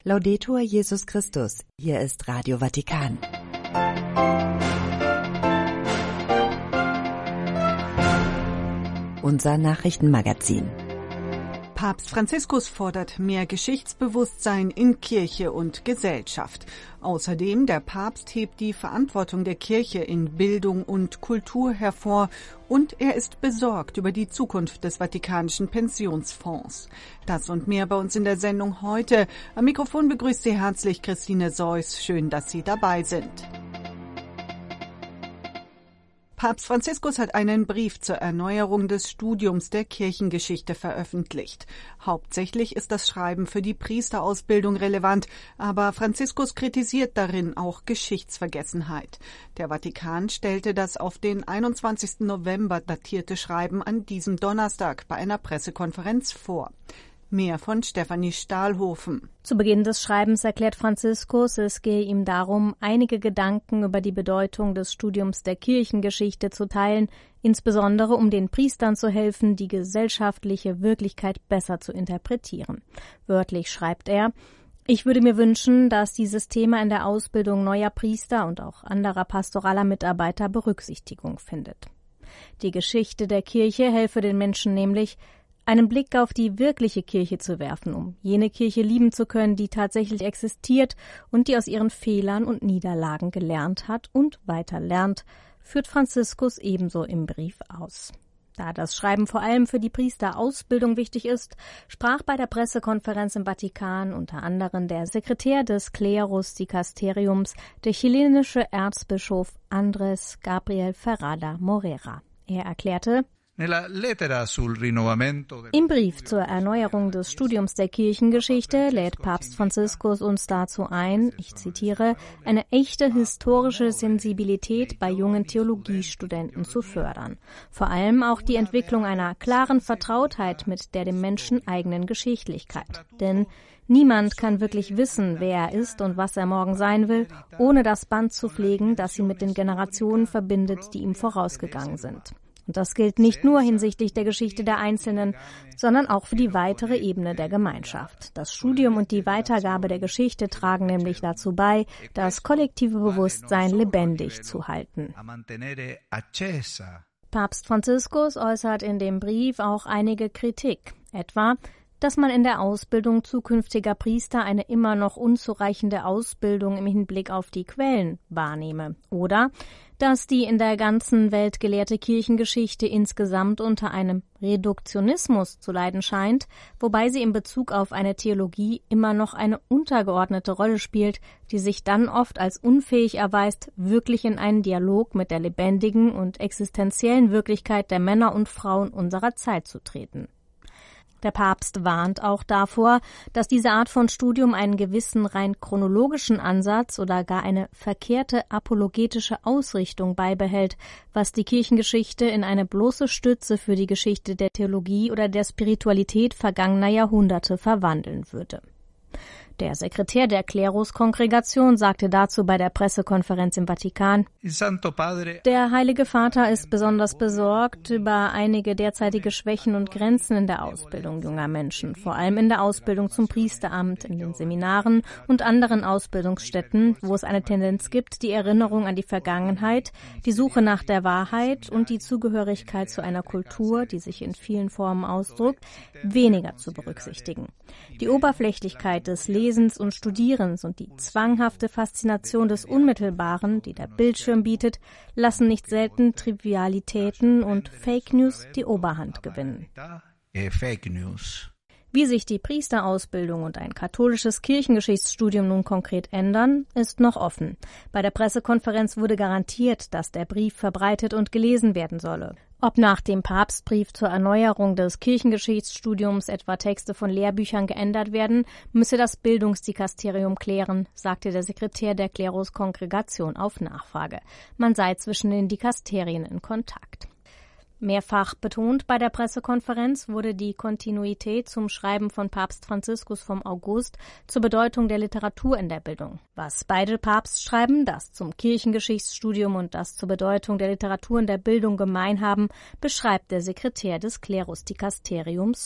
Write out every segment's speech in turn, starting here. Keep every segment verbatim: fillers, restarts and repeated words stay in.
Laudetur Jesus Christus. Hier ist Radio Vatikan. Unser Nachrichtenmagazin. Papst Franziskus fordert mehr Geschichtsbewusstsein in Kirche und Gesellschaft. Außerdem, der Papst hebt die Verantwortung der Kirche in Bildung und Kultur hervor und er ist besorgt über die Zukunft des Vatikanischen Pensionsfonds. Das und mehr bei uns in der Sendung heute. Am Mikrofon begrüßt Sie herzlich Christine Seuss. Schön, dass Sie dabei sind. Papst Franziskus hat einen Brief zur Erneuerung des Studiums der Kirchengeschichte veröffentlicht. Hauptsächlich ist das Schreiben für die Priesterausbildung relevant, aber Franziskus kritisiert darin auch Geschichtsvergessenheit. Der Vatikan stellte das auf den einundzwanzigsten November datierte Schreiben an diesem Donnerstag bei einer Pressekonferenz vor. Mehr von Stefanie Stahlhofen. Zu Beginn des Schreibens erklärt Franziskus, es gehe ihm darum, einige Gedanken über die Bedeutung des Studiums der Kirchengeschichte zu teilen, insbesondere um den Priestern zu helfen, die gesellschaftliche Wirklichkeit besser zu interpretieren. Wörtlich schreibt er: Ich würde mir wünschen, dass dieses Thema in der Ausbildung neuer Priester und auch anderer pastoraler Mitarbeiter Berücksichtigung findet. Die Geschichte der Kirche helfe den Menschen nämlich, einen Blick auf die wirkliche Kirche zu werfen, um jene Kirche lieben zu können, die tatsächlich existiert und die aus ihren Fehlern und Niederlagen gelernt hat und weiter lernt, führt Franziskus ebenso im Brief aus. Da das Schreiben vor allem für die Priesterausbildung wichtig ist, sprach bei der Pressekonferenz im Vatikan unter anderem der Sekretär des Klerus Dikasteriums, der chilenische Erzbischof Andrés Gabriel Ferrada Morera. Er erklärte: Im Brief zur Erneuerung des Studiums der Kirchengeschichte lädt Papst Franziskus uns dazu ein, ich zitiere, eine echte historische Sensibilität bei jungen Theologiestudenten zu fördern. Vor allem auch die Entwicklung einer klaren Vertrautheit mit der dem Menschen eigenen Geschichtlichkeit. Denn niemand kann wirklich wissen, wer er ist und was er morgen sein will, ohne das Band zu pflegen, das ihn mit den Generationen verbindet, die ihm vorausgegangen sind. Und das gilt nicht nur hinsichtlich der Geschichte der Einzelnen, sondern auch für die weitere Ebene der Gemeinschaft. Das Studium und die Weitergabe der Geschichte tragen nämlich dazu bei, das kollektive Bewusstsein lebendig zu halten. Papst Franziskus äußert in dem Brief auch einige Kritik, etwa, dass man in der Ausbildung zukünftiger Priester eine immer noch unzureichende Ausbildung im Hinblick auf die Quellen wahrnehme oder dass die in der ganzen Welt gelehrte Kirchengeschichte insgesamt unter einem Reduktionismus zu leiden scheint, wobei sie in Bezug auf eine Theologie immer noch eine untergeordnete Rolle spielt, die sich dann oft als unfähig erweist, wirklich in einen Dialog mit der lebendigen und existenziellen Wirklichkeit der Männer und Frauen unserer Zeit zu treten. Der Papst warnt auch davor, dass diese Art von Studium einen gewissen rein chronologischen Ansatz oder gar eine verkehrte apologetische Ausrichtung beibehält, was die Kirchengeschichte in eine bloße Stütze für die Geschichte der Theologie oder der Spiritualität vergangener Jahrhunderte verwandeln würde. Der Sekretär der Klerus-Kongregation sagte dazu bei der Pressekonferenz im Vatikan: Der Heilige Vater ist besonders besorgt über einige derzeitige Schwächen und Grenzen in der Ausbildung junger Menschen, vor allem in der Ausbildung zum Priesteramt, in den Seminaren und anderen Ausbildungsstätten, wo es eine Tendenz gibt, die Erinnerung an die Vergangenheit, die Suche nach der Wahrheit und die Zugehörigkeit zu einer Kultur, die sich in vielen Formen ausdrückt, weniger zu berücksichtigen. Die Oberflächlichkeit des Lebens Lesens und Studierens und die zwanghafte Faszination des Unmittelbaren, die der Bildschirm bietet, lassen nicht selten Trivialitäten und Fake News die Oberhand gewinnen. Wie sich die Priesterausbildung und ein katholisches Kirchengeschichtsstudium nun konkret ändern, ist noch offen. Bei der Pressekonferenz wurde garantiert, dass der Brief verbreitet und gelesen werden solle. Ob nach dem Papstbrief zur Erneuerung des Kirchengeschichtsstudiums etwa Texte von Lehrbüchern geändert werden, müsse das Bildungsdikasterium klären, sagte der Sekretär der Klerus-Kongregation auf Nachfrage. Man sei zwischen den Dikasterien in Kontakt. Mehrfach betont bei der Pressekonferenz wurde die Kontinuität zum Schreiben von Papst Franziskus vom August zur Bedeutung der Literatur in der Bildung. Was beide Papstschreiben, das zum Kirchengeschichtsstudium und das zur Bedeutung der Literatur in der Bildung gemein haben, beschreibt der Sekretär des Klerus Dikasteriums so.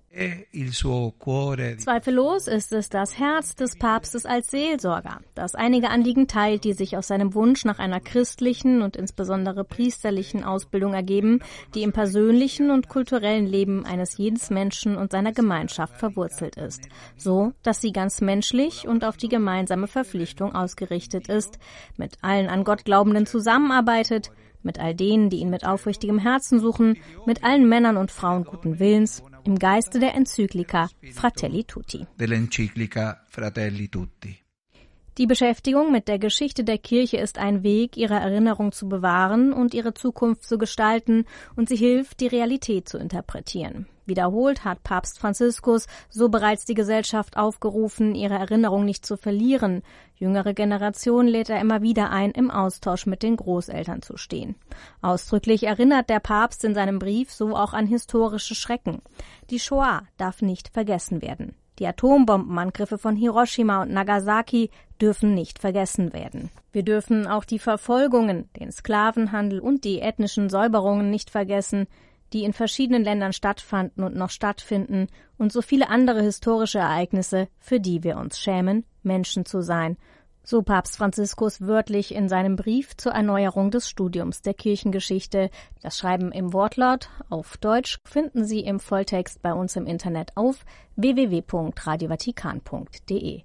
Zweifellos ist es das Herz des Papstes als Seelsorger, das einige Anliegen teilt, die sich aus seinem Wunsch nach einer christlichen und insbesondere priesterlichen Ausbildung ergeben, die im persönlichen und kulturellen Leben eines jeden Menschen und seiner Gemeinschaft verwurzelt ist, so dass sie ganz menschlich und auf die gemeinsame Verpflichtung ausgerichtet ist, mit allen an Gott Glaubenden zusammenarbeitet, mit all denen, die ihn mit aufrichtigem Herzen suchen, mit allen Männern und Frauen guten Willens, im Geiste der Enzyklika Fratelli Tutti. Fratelli Tutti. Die Beschäftigung mit der Geschichte der Kirche ist ein Weg, ihre Erinnerung zu bewahren und ihre Zukunft zu gestalten, und sie hilft, die Realität zu interpretieren. Wiederholt hat Papst Franziskus so bereits die Gesellschaft aufgerufen, ihre Erinnerung nicht zu verlieren. Jüngere Generationen lädt er immer wieder ein, im Austausch mit den Großeltern zu stehen. Ausdrücklich erinnert der Papst in seinem Brief so auch an historische Schrecken. Die Shoah darf nicht vergessen werden. Die Atombombenangriffe von Hiroshima und Nagasaki dürfen nicht vergessen werden. Wir dürfen auch die Verfolgungen, den Sklavenhandel und die ethnischen Säuberungen nicht vergessen, die in verschiedenen Ländern stattfanden und noch stattfinden, und so viele andere historische Ereignisse, für die wir uns schämen, Menschen zu sein. So Papst Franziskus wörtlich in seinem Brief zur Erneuerung des Studiums der Kirchengeschichte. Das Schreiben im Wortlaut auf Deutsch finden Sie im Volltext bei uns im Internet auf w w w punkt radio vatikan punkt d e.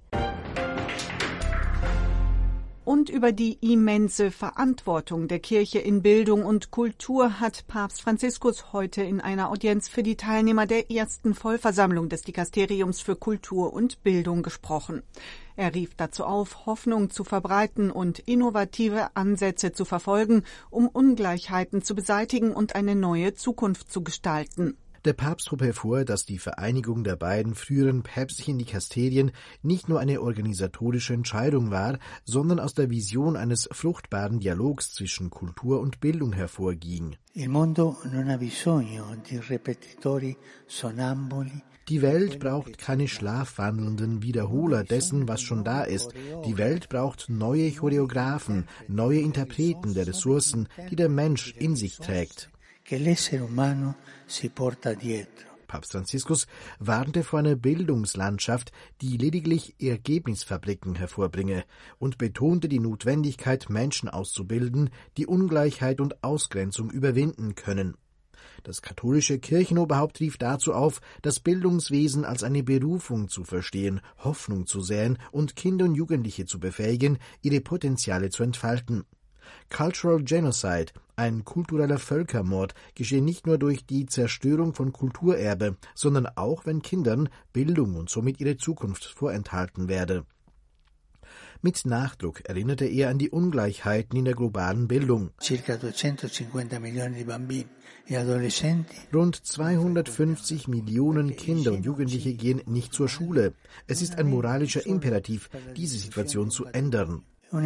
Und über die immense Verantwortung der Kirche in Bildung und Kultur hat Papst Franziskus heute in einer Audienz für die Teilnehmer der ersten Vollversammlung des Dikasteriums für Kultur und Bildung gesprochen. Er rief dazu auf, Hoffnung zu verbreiten und innovative Ansätze zu verfolgen, um Ungleichheiten zu beseitigen und eine neue Zukunft zu gestalten. Der Papst hob hervor, dass die Vereinigung der beiden früheren päpstlichen Dikasterien nicht nur eine organisatorische Entscheidung war, sondern aus der Vision eines fruchtbaren Dialogs zwischen Kultur und Bildung hervorging. Il mondo non ha bisogno di ripetitori sonamboli. Die Welt braucht keine schlafwandelnden Wiederholer dessen, was schon da ist. Die Welt braucht neue Choreografen, neue Interpreten der Ressourcen, die der Mensch in sich trägt. Papst Franziskus warnte vor einer Bildungslandschaft, die lediglich Ergebnisfabriken hervorbringe, und betonte die Notwendigkeit, Menschen auszubilden, die Ungleichheit und Ausgrenzung überwinden können. Das katholische Kirchenoberhaupt rief dazu auf, das Bildungswesen als eine Berufung zu verstehen, Hoffnung zu säen und Kinder und Jugendliche zu befähigen, ihre Potenziale zu entfalten. Cultural Genocide, ein kultureller Völkermord, geschehe nicht nur durch die Zerstörung von Kulturerbe, sondern auch, wenn Kindern Bildung und somit ihre Zukunft vorenthalten werde. Mit Nachdruck erinnerte er an die Ungleichheiten in der globalen Bildung. Rund zweihundertfünfzig Millionen Kinder und Jugendliche gehen nicht zur Schule. Es ist ein moralischer Imperativ, diese Situation zu ändern.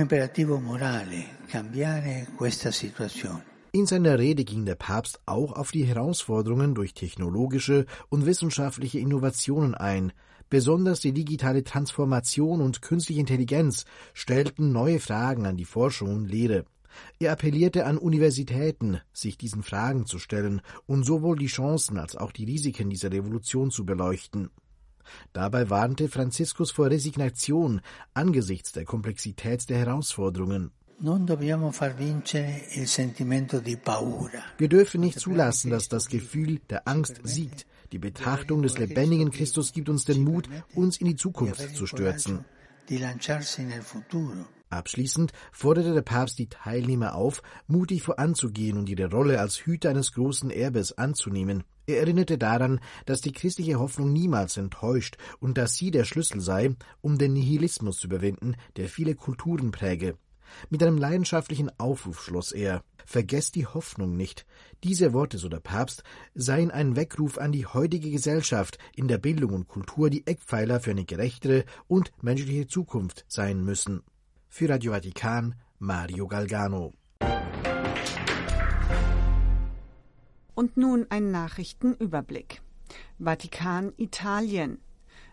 In seiner Rede ging der Papst auch auf die Herausforderungen durch technologische und wissenschaftliche Innovationen ein. Besonders die digitale Transformation und künstliche Intelligenz stellten neue Fragen an die Forschung und Lehre. Er appellierte an Universitäten, sich diesen Fragen zu stellen und sowohl die Chancen als auch die Risiken dieser Revolution zu beleuchten. Dabei warnte Franziskus vor Resignation angesichts der Komplexität der Herausforderungen. Wir dürfen nicht zulassen, dass das Gefühl der Angst siegt. Die Betrachtung des lebendigen Christus gibt uns den Mut, uns in die Zukunft zu stürzen. Abschließend forderte der Papst die Teilnehmer auf, mutig voranzugehen und ihre Rolle als Hüter eines großen Erbes anzunehmen. Er erinnerte daran, dass die christliche Hoffnung niemals enttäuscht und dass sie der Schlüssel sei, um den Nihilismus zu überwinden, der viele Kulturen präge. Mit einem leidenschaftlichen Aufruf schloss er: Vergesst die Hoffnung nicht. Diese Worte, so der Papst, seien ein Weckruf an die heutige Gesellschaft, in der Bildung und Kultur die Eckpfeiler für eine gerechtere und menschliche Zukunft sein müssen. Für Radio Vatikan, Mario Galgano. Und nun ein Nachrichtenüberblick. Vatikan, Italien.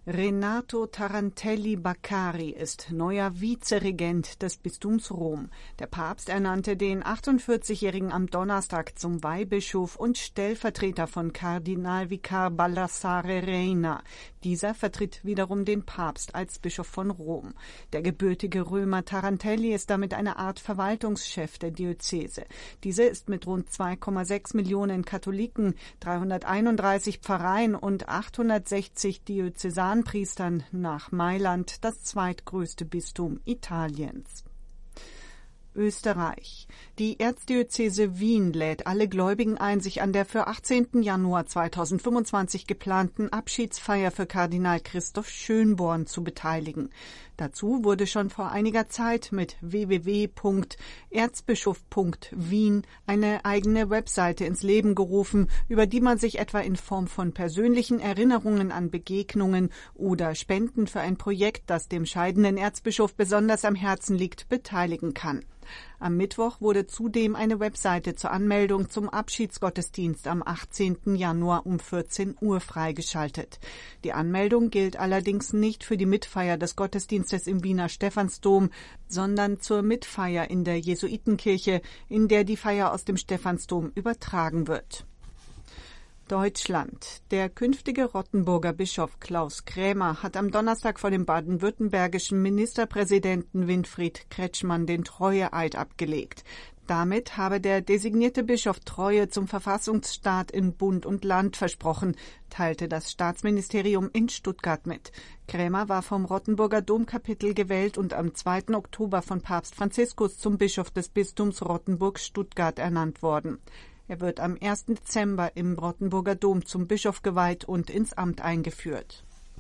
Renato Tarantelli Baccari ist neuer Vizeregent des Bistums Rom. Der Papst ernannte den achtundvierzigjährigen am Donnerstag zum Weihbischof und Stellvertreter von Kardinalvikar Baldassare Reina. Dieser vertritt wiederum den Papst als Bischof von Rom. Der gebürtige Römer Tarantelli ist damit eine Art Verwaltungschef der Diözese. Diese ist mit rund zwei Komma sechs Millionen Katholiken, dreihunderteinunddreißig Pfarreien und achthundertsechzig Diözesanpriestern nach Mailand das zweitgrößte Bistum Italiens. Österreich. Die Erzdiözese Wien lädt alle Gläubigen ein, sich an der für achtzehnten Januar zweitausendfünfundzwanzig geplanten Abschiedsfeier für Kardinal Christoph Schönborn zu beteiligen. Dazu wurde schon vor einiger Zeit mit w w w punkt erzbischof punkt wien eine eigene Webseite ins Leben gerufen, über die man sich etwa in Form von persönlichen Erinnerungen an Begegnungen oder Spenden für ein Projekt, das dem scheidenden Erzbischof besonders am Herzen liegt, beteiligen kann. Am Mittwoch wurde zudem eine Webseite zur Anmeldung zum Abschiedsgottesdienst am achtzehnten Januar um vierzehn Uhr freigeschaltet. Die Anmeldung gilt allerdings nicht für die Mitfeier des Gottesdienstes im Wiener Stephansdom, sondern zur Mitfeier in der Jesuitenkirche, in der die Feier aus dem Stephansdom übertragen wird. Deutschland. Der künftige Rottenburger Bischof Klaus Krämer hat am Donnerstag vor dem baden-württembergischen Ministerpräsidenten Winfried Kretschmann den Treueeid abgelegt. Damit habe der designierte Bischof Treue zum Verfassungsstaat in Bund und Land versprochen, teilte das Staatsministerium in Stuttgart mit. Krämer war vom Rottenburger Domkapitel gewählt und am zweiten Oktober von Papst Franziskus zum Bischof des Bistums Rottenburg-Stuttgart ernannt worden. Er wird am ersten Dezember im Rottenburger Dom zum Bischof geweiht und ins Amt eingeführt.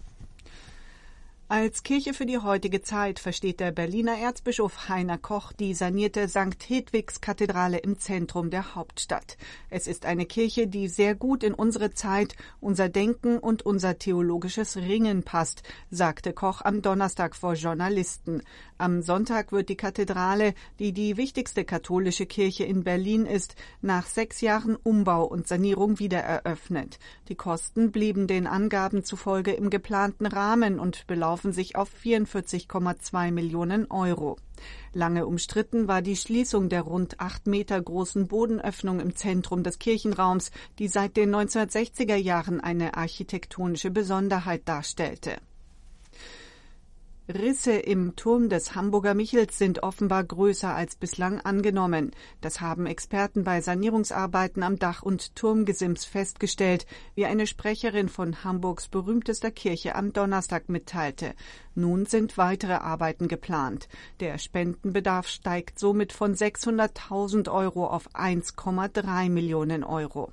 Als Kirche für die heutige Zeit versteht der Berliner Erzbischof Heiner Koch die sanierte Sankt Hedwigs-Kathedrale im Zentrum der Hauptstadt. Es ist eine Kirche, die sehr gut in unsere Zeit, unser Denken und unser theologisches Ringen passt, sagte Koch am Donnerstag vor Journalisten. Am Sonntag wird die Kathedrale, die die wichtigste katholische Kirche in Berlin ist, nach sechs Jahren Umbau und Sanierung wieder eröffnet. Die Kosten blieben den Angaben zufolge im geplanten Rahmen und belaufen sich auf vierundvierzig Komma zwei Millionen Euro. Lange umstritten war die Schließung der rund acht Meter großen Bodenöffnung im Zentrum des Kirchenraums, die seit den neunzehnhundertsechziger Jahren eine architektonische Besonderheit darstellte. Risse im Turm des Hamburger Michels sind offenbar größer als bislang angenommen. Das haben Experten bei Sanierungsarbeiten am Dach- und Turmgesims festgestellt, wie eine Sprecherin von Hamburgs berühmtester Kirche am Donnerstag mitteilte. Nun sind weitere Arbeiten geplant. Der Spendenbedarf steigt somit von sechshunderttausend Euro auf eins Komma drei Millionen Euro.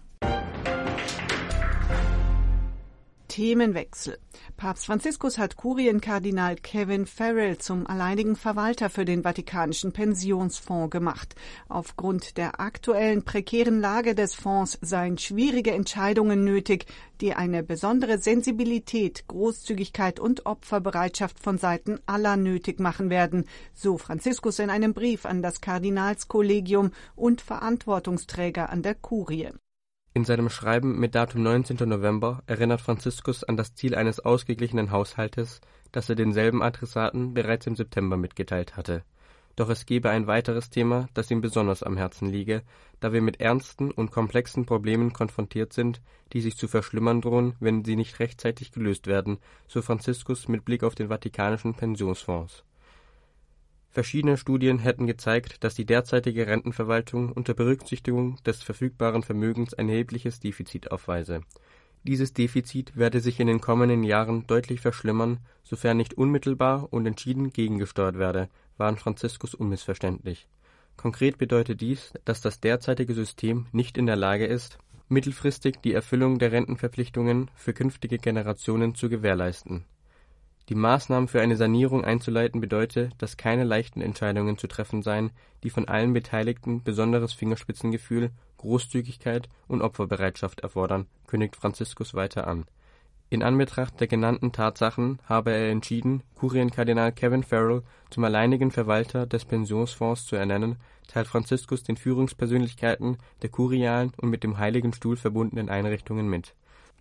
Themenwechsel. Papst Franziskus hat Kurienkardinal Kevin Farrell zum alleinigen Verwalter für den Vatikanischen Pensionsfonds gemacht. Aufgrund der aktuellen prekären Lage des Fonds seien schwierige Entscheidungen nötig, die eine besondere Sensibilität, Großzügigkeit und Opferbereitschaft von Seiten aller nötig machen werden, so Franziskus in einem Brief an das Kardinalskollegium und Verantwortungsträger an der Kurie. In seinem Schreiben mit Datum neunzehnten November erinnert Franziskus an das Ziel eines ausgeglichenen Haushaltes, das er denselben Adressaten bereits im September mitgeteilt hatte. Doch es gebe ein weiteres Thema, das ihm besonders am Herzen liege, da wir mit ernsten und komplexen Problemen konfrontiert sind, die sich zu verschlimmern drohen, wenn sie nicht rechtzeitig gelöst werden, so Franziskus mit Blick auf den Vatikanischen Pensionsfonds. Verschiedene Studien hätten gezeigt, dass die derzeitige Rentenverwaltung unter Berücksichtigung des verfügbaren Vermögens ein erhebliches Defizit aufweise. Dieses Defizit werde sich in den kommenden Jahren deutlich verschlimmern, sofern nicht unmittelbar und entschieden gegengesteuert werde, warnt Franziskus unmissverständlich. Konkret bedeutet dies, dass das derzeitige System nicht in der Lage ist, mittelfristig die Erfüllung der Rentenverpflichtungen für künftige Generationen zu gewährleisten. Die Maßnahmen für eine Sanierung einzuleiten bedeutet, dass keine leichten Entscheidungen zu treffen seien, die von allen Beteiligten besonderes Fingerspitzengefühl, Großzügigkeit und Opferbereitschaft erfordern, kündigt Franziskus weiter an. In Anbetracht der genannten Tatsachen habe er entschieden, Kurienkardinal Kevin Farrell zum alleinigen Verwalter des Pensionsfonds zu ernennen, teilt Franziskus den Führungspersönlichkeiten der kurialen und mit dem Heiligen Stuhl verbundenen Einrichtungen mit.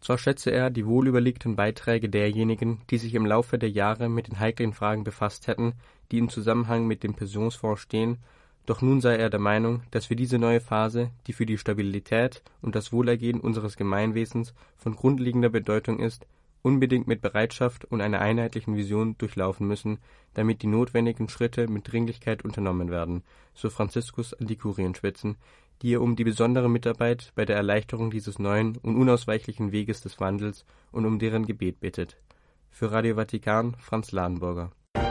Zwar schätze er die wohlüberlegten Beiträge derjenigen, die sich im Laufe der Jahre mit den heiklen Fragen befasst hätten, die im Zusammenhang mit dem Pensionsfonds stehen, doch nun sei er der Meinung, dass wir diese neue Phase, die für die Stabilität und das Wohlergehen unseres Gemeinwesens von grundlegender Bedeutung ist, unbedingt mit Bereitschaft und einer einheitlichen Vision durchlaufen müssen, damit die notwendigen Schritte mit Dringlichkeit unternommen werden, so Franziskus an die Kurienspitzen, die er um die besondere Mitarbeit bei der Erleichterung dieses neuen und unausweichlichen Weges des Wandels und um deren Gebet bittet. Für Radio Vatikan, Franz Ladenburger.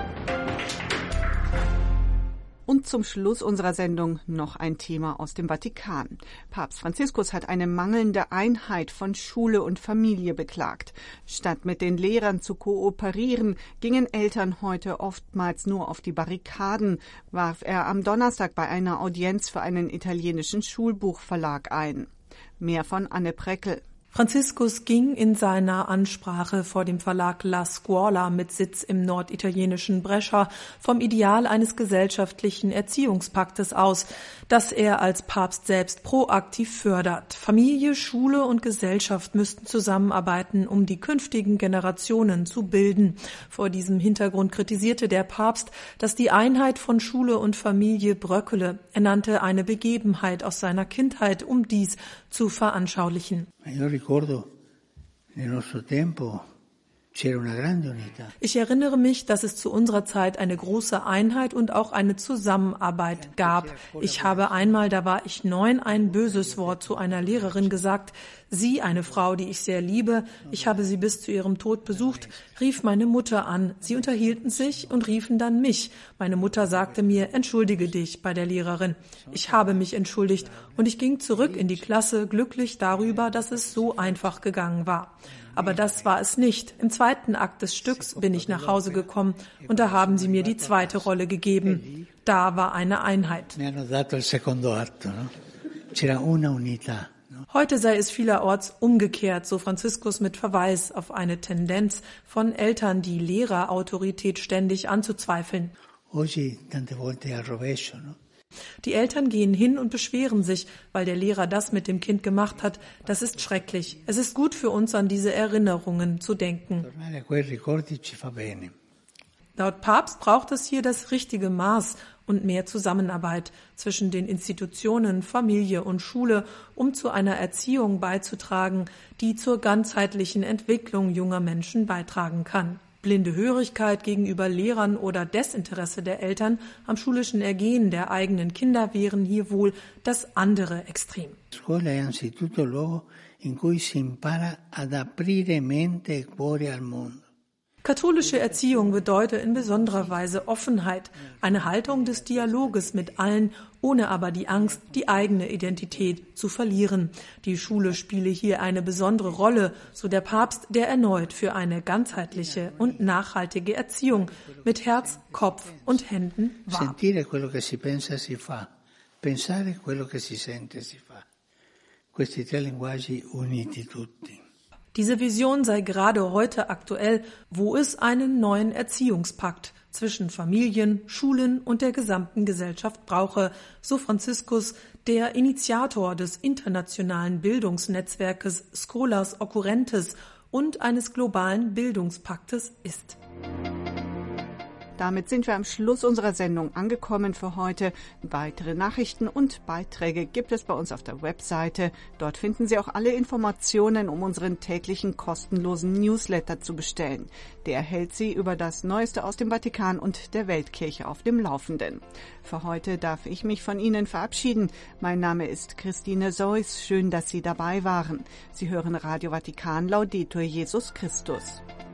Und zum Schluss unserer Sendung noch ein Thema aus dem Vatikan. Papst Franziskus hat eine mangelnde Einheit von Schule und Familie beklagt. Statt mit den Lehrern zu kooperieren, gingen Eltern heute oftmals nur auf die Barrikaden, warf er am Donnerstag bei einer Audienz für einen italienischen Schulbuchverlag ein. Mehr von Anne Preckel. Franziskus ging in seiner Ansprache vor dem Verlag La Scuola mit Sitz im norditalienischen Brescia vom Ideal eines gesellschaftlichen Erziehungspaktes aus, das er als Papst selbst proaktiv fördert. Familie, Schule und Gesellschaft müssten zusammenarbeiten, um die künftigen Generationen zu bilden. Vor diesem Hintergrund kritisierte der Papst, dass die Einheit von Schule und Familie bröckele. Er nannte eine Begebenheit aus seiner Kindheit, um dies zu veranschaulichen. Ich erinnere mich, dass es zu unserer Zeit eine große Einheit und auch eine Zusammenarbeit gab. Ich habe einmal, da war ich neun, ein böses Wort zu einer Lehrerin gesagt. Sie, eine Frau, die ich sehr liebe, ich habe sie bis zu ihrem Tod besucht, rief meine Mutter an. Sie unterhielten sich und riefen dann mich. Meine Mutter sagte mir, entschuldige dich bei der Lehrerin. Ich habe mich entschuldigt und ich ging zurück in die Klasse, glücklich darüber, dass es so einfach gegangen war. Aber das war es nicht. Im zweiten Akt des Stücks bin ich nach Hause gekommen und da haben sie mir die zweite Rolle gegeben. Da war eine Einheit. Heute sei es vielerorts umgekehrt, so Franziskus mit Verweis auf eine Tendenz von Eltern, die Lehrerautorität ständig anzuzweifeln. Die Eltern gehen hin und beschweren sich, weil der Lehrer das mit dem Kind gemacht hat. Das ist schrecklich. Es ist gut für uns, an diese Erinnerungen zu denken. Laut Papst braucht es hier das richtige Maß und mehr Zusammenarbeit zwischen den Institutionen, Familie und Schule, um zu einer Erziehung beizutragen, die zur ganzheitlichen Entwicklung junger Menschen beitragen kann. Blinde Hörigkeit gegenüber Lehrern oder Desinteresse der Eltern am schulischen Ergehen der eigenen Kinder wären hier wohl das andere Extrem. Scuola è anzitutto luogo in cui si impara ad aprire mente e cuore al mondo. Katholische Erziehung bedeutet in besonderer Weise Offenheit, eine Haltung des Dialoges mit allen, ohne aber die Angst, die eigene Identität zu verlieren. Die Schule spiele hier eine besondere Rolle, so der Papst, der erneut für eine ganzheitliche und nachhaltige Erziehung mit Herz, Kopf und Händen warb. Sentire quello che si pensa si fa, pensare quello che si sente si fa. Questi tre linguaggi uniti tutti. Diese Vision sei gerade heute aktuell, wo es einen neuen Erziehungspakt zwischen Familien, Schulen und der gesamten Gesellschaft brauche, so Franziskus, der Initiator des internationalen Bildungsnetzwerkes Scholas Occurrentes und eines globalen Bildungspaktes ist. Damit sind wir am Schluss unserer Sendung angekommen für heute. Weitere Nachrichten und Beiträge gibt es bei uns auf der Webseite. Dort finden Sie auch alle Informationen, um unseren täglichen kostenlosen Newsletter zu bestellen. Der hält Sie über das Neueste aus dem Vatikan und der Weltkirche auf dem Laufenden. Für heute darf ich mich von Ihnen verabschieden. Mein Name ist Christine Seuss. Schön, dass Sie dabei waren. Sie hören Radio Vatikan, Laudetur Jesus Christus.